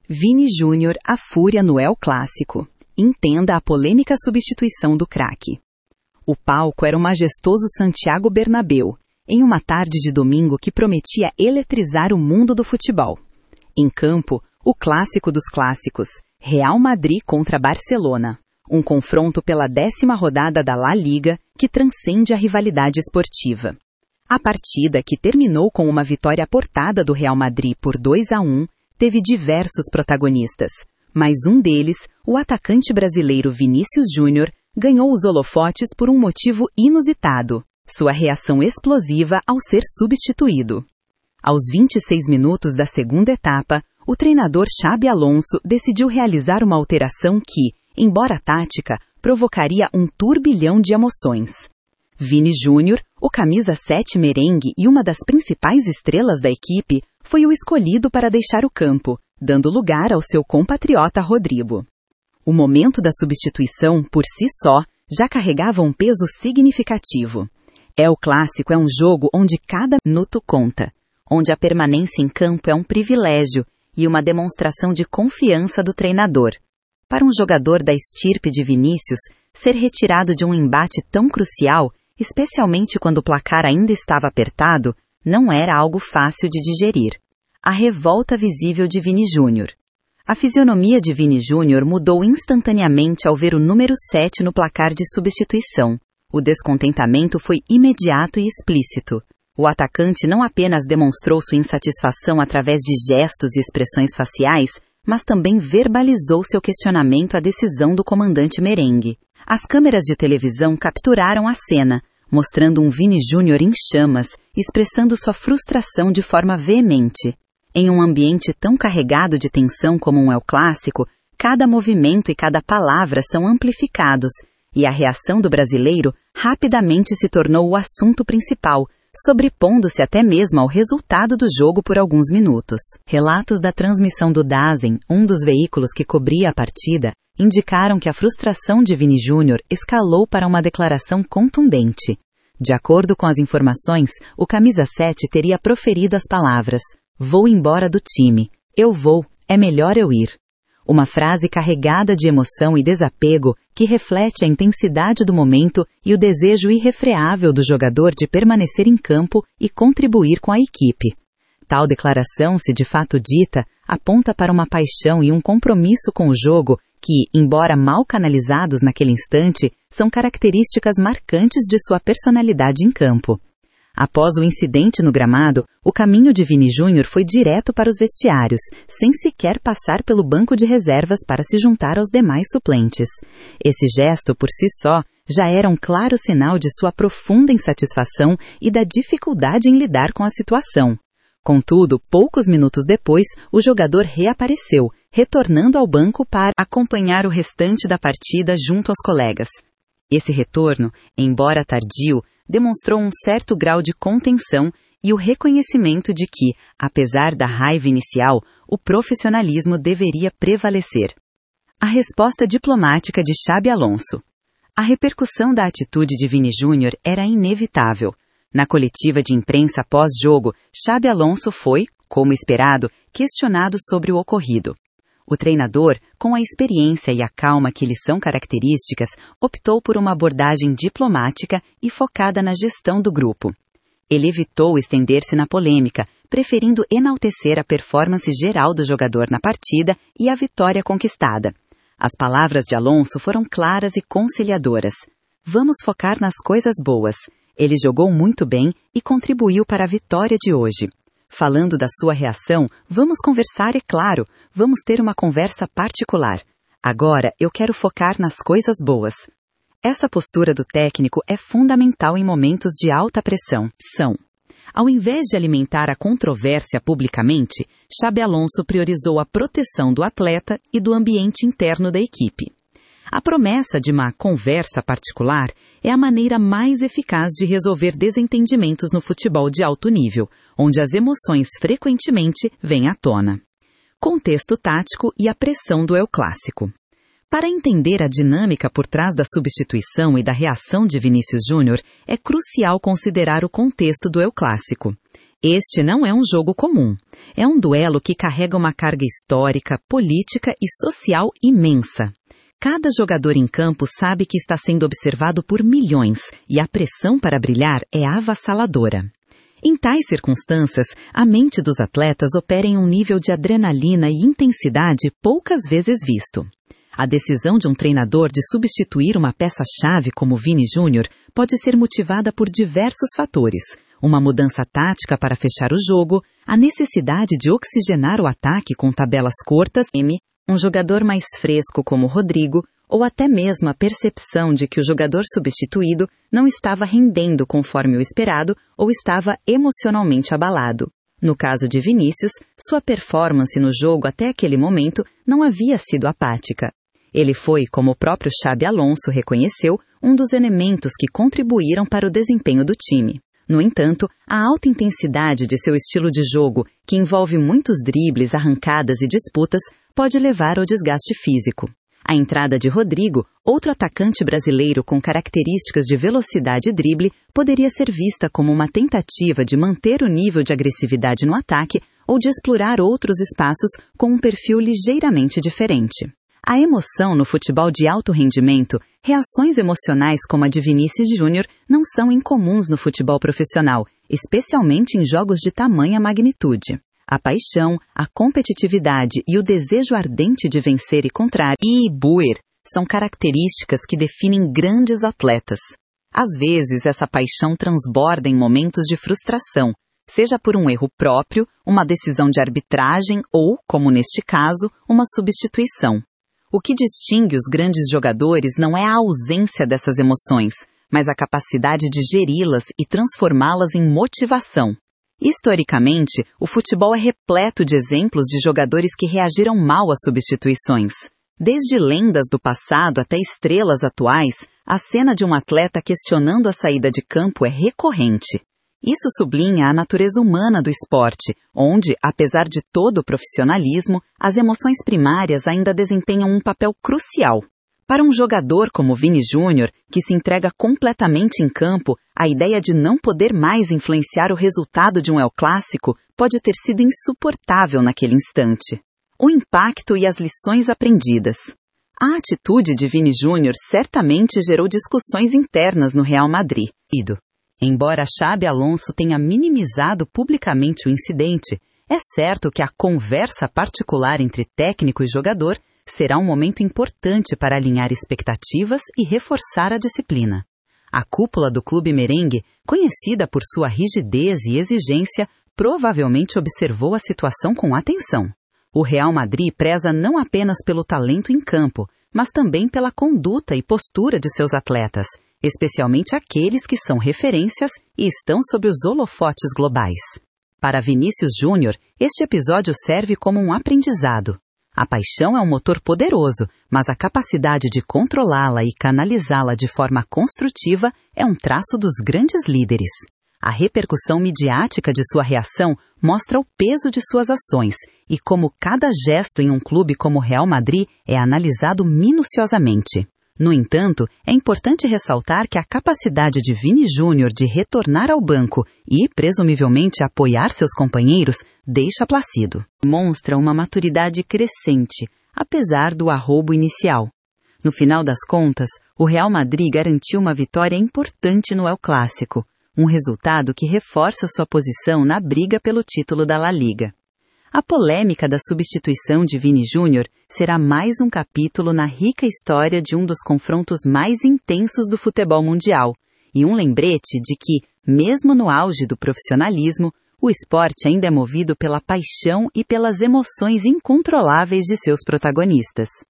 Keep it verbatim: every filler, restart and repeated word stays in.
Vini Júnior, a fúria no El Clássico. Entenda a polêmica substituição do craque. O palco era o majestoso Santiago Bernabéu, em uma tarde de domingo que prometia eletrizar o mundo do futebol. Em campo, o clássico dos clássicos, Real Madrid contra Barcelona. Um confronto pela décima rodada da La Liga que transcende a rivalidade esportiva. A partida, que terminou com uma vitória aportada do Real Madrid por dois a um, teve diversos protagonistas, mas um deles, o atacante brasileiro Vinícius Júnior, ganhou os holofotes por um motivo inusitado: sua reação explosiva ao ser substituído. Aos vinte e seis minutos da segunda etapa, o treinador Xabi Alonso decidiu realizar uma alteração que, embora tática, provocaria um turbilhão de emoções. Vini Júnior, o camisa sete merengue e uma das principais estrelas da equipe, foi o escolhido para deixar o campo, dando lugar ao seu compatriota Rodrigo. O momento da substituição, por si só, já carregava um peso significativo. El Clássico é um jogo onde cada minuto conta, onde a permanência em campo é um privilégio e uma demonstração de confiança do treinador. Para um jogador da estirpe de Vinícius, ser retirado de um embate tão crucial, especialmente quando o placar ainda estava apertado, não era algo fácil de digerir. A revolta visível de Vini Júnior. A fisionomia de Vini Júnior mudou instantaneamente ao ver o número sete no placar de substituição. O descontentamento foi imediato e explícito. O atacante não apenas demonstrou sua insatisfação através de gestos e expressões faciais, mas também verbalizou seu questionamento à decisão do comandante merengue. As câmeras de televisão capturaram a cena, mostrando um Vini Júnior em chamas, expressando sua frustração de forma veemente. Em um ambiente tão carregado de tensão como um El Clássico, cada movimento e cada palavra são amplificados, e a reação do brasileiro rapidamente se tornou o assunto principal, sobrepondo-se até mesmo ao resultado do jogo por alguns minutos. Relatos da transmissão do DAZN, um dos veículos que cobria a partida, indicaram que a frustração de Vini Júnior escalou para uma declaração contundente. De acordo com as informações, o camisa sete teria proferido as palavras: "Vou embora do time. Eu vou. É melhor eu ir." Uma frase carregada de emoção e desapego que reflete a intensidade do momento e o desejo irrefreável do jogador de permanecer em campo e contribuir com a equipe. Tal declaração, se de fato dita, aponta para uma paixão e um compromisso com o jogo que, embora mal canalizados naquele instante, são características marcantes de sua personalidade em campo. Após o incidente no gramado, o caminho de Vini Júnior foi direto para os vestiários, sem sequer passar pelo banco de reservas para se juntar aos demais suplentes. Esse gesto, por si só, já era um claro sinal de sua profunda insatisfação e da dificuldade em lidar com a situação. Contudo, poucos minutos depois, o jogador reapareceu, retornando ao banco para acompanhar o restante da partida junto aos colegas. Esse retorno, embora tardio, demonstrou um certo grau de contenção e o reconhecimento de que, apesar da raiva inicial, o profissionalismo deveria prevalecer. A resposta diplomática de Xabi Alonso. A repercussão da atitude de Vini Júnior era inevitável. Na coletiva de imprensa pós-jogo, Xabi Alonso foi, como esperado, questionado sobre o ocorrido. O treinador, com a experiência e a calma que lhe são características, optou por uma abordagem diplomática e focada na gestão do grupo. Ele evitou estender-se na polêmica, preferindo enaltecer a performance geral do jogador na partida e a vitória conquistada. As palavras de Alonso foram claras e conciliadoras. "Vamos focar nas coisas boas. Ele jogou muito bem e contribuiu para a vitória de hoje. Falando da sua reação, vamos conversar, é claro, vamos ter uma conversa particular. Agora eu quero focar nas coisas boas." Essa postura do técnico é fundamental em momentos de alta pressão. São. Ao invés de alimentar a controvérsia publicamente, Xabi Alonso priorizou a proteção do atleta e do ambiente interno da equipe. A promessa de uma conversa particular é a maneira mais eficaz de resolver desentendimentos no futebol de alto nível, onde as emoções frequentemente vêm à tona. Contexto tático e a pressão do El Clássico. Para entender a dinâmica por trás da substituição e da reação de Vinícius Júnior, é crucial considerar o contexto do El Clássico. Este não é um jogo comum. É um duelo que carrega uma carga histórica, política e social imensa. Cada jogador em campo sabe que está sendo observado por milhões e a pressão para brilhar é avassaladora. Em tais circunstâncias, a mente dos atletas opera em um nível de adrenalina e intensidade poucas vezes visto. A decisão de um treinador de substituir uma peça-chave como Vini Júnior pode ser motivada por diversos fatores. Uma mudança tática para fechar o jogo, a necessidade de oxigenar o ataque com tabelas curtas, M, um jogador mais fresco como Rodrigo, ou até mesmo a percepção de que o jogador substituído não estava rendendo conforme o esperado ou estava emocionalmente abalado. No caso de Vinícius, sua performance no jogo até aquele momento não havia sido apática. Ele foi, como o próprio Xabi Alonso reconheceu, um dos elementos que contribuíram para o desempenho do time. No entanto, a alta intensidade de seu estilo de jogo, que envolve muitos dribles, arrancadas e disputas, pode levar ao desgaste físico. A entrada de Rodrigo, outro atacante brasileiro com características de velocidade e drible, poderia ser vista como uma tentativa de manter o nível de agressividade no ataque ou de explorar outros espaços com um perfil ligeiramente diferente. A emoção no futebol de alto rendimento, reações emocionais como a de Vinícius Júnior, não são incomuns no futebol profissional, especialmente em jogos de tamanha magnitude. A paixão, a competitividade e o desejo ardente de vencer e contrariar e buer são características que definem grandes atletas. Às vezes, essa paixão transborda em momentos de frustração, seja por um erro próprio, uma decisão de arbitragem ou, como neste caso, uma substituição. O que distingue os grandes jogadores não é a ausência dessas emoções, mas a capacidade de geri-las e transformá-las em motivação. Historicamente, o futebol é repleto de exemplos de jogadores que reagiram mal às substituições. Desde lendas do passado até estrelas atuais, a cena de um atleta questionando a saída de campo é recorrente. Isso sublinha a natureza humana do esporte, onde, apesar de todo o profissionalismo, as emoções primárias ainda desempenham um papel crucial. Para um jogador como Vini Júnior, que se entrega completamente em campo, a ideia de não poder mais influenciar o resultado de um El Clássico pode ter sido insuportável naquele instante. O impacto e as lições aprendidas. A atitude de Vini Júnior certamente gerou discussões internas no Real Madrid. Ido. Embora Xabi Alonso tenha minimizado publicamente o incidente, é certo que a conversa particular entre técnico e jogador será um momento importante para alinhar expectativas e reforçar a disciplina. A cúpula do clube merengue, conhecida por sua rigidez e exigência, provavelmente observou a situação com atenção. O Real Madrid preza não apenas pelo talento em campo, mas também pela conduta e postura de seus atletas, especialmente aqueles que são referências e estão sob os holofotes globais. Para Vinícius Júnior, este episódio serve como um aprendizado. A paixão é um motor poderoso, mas a capacidade de controlá-la e canalizá-la de forma construtiva é um traço dos grandes líderes. A repercussão midiática de sua reação mostra o peso de suas ações e como cada gesto em um clube como o Real Madrid é analisado minuciosamente. No entanto, é importante ressaltar que a capacidade de Vini Júnior de retornar ao banco e, presumivelmente, apoiar seus companheiros deixa Plácido. Demonstra uma maturidade crescente, apesar do arrobo inicial. No final das contas, o Real Madrid garantiu uma vitória importante no El Clássico, um resultado que reforça sua posição na briga pelo título da La Liga. A polêmica da substituição de Vini Júnior será mais um capítulo na rica história de um dos confrontos mais intensos do futebol mundial e um lembrete de que, mesmo no auge do profissionalismo, o esporte ainda é movido pela paixão e pelas emoções incontroláveis de seus protagonistas.